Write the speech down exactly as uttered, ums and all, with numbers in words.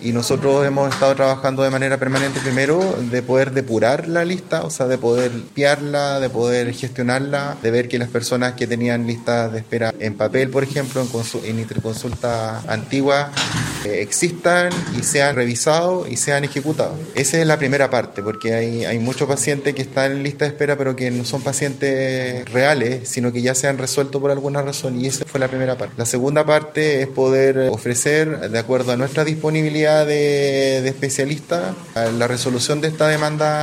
y nosotros hemos estado trabajando de manera permanente primero de poder depurar la lista, o sea, de poder limpiarla, de poder gestionarla, de ver que las personas que tenían listas de espera en papel, por ejemplo, en, consu- en interconsulta antigua, eh, existan y sean revisados y sean ejecutados. Esa es la primera parte, porque hay, hay muchos pacientes que están en lista de espera, pero que no son pacientes reales, sino que ya se han resuelto por alguna razón, y esa fue la primera parte. La segunda parte es poder ofrecer, de acuerdo a nuestra disponibilidad de, de especialistas, la resolución de esta demanda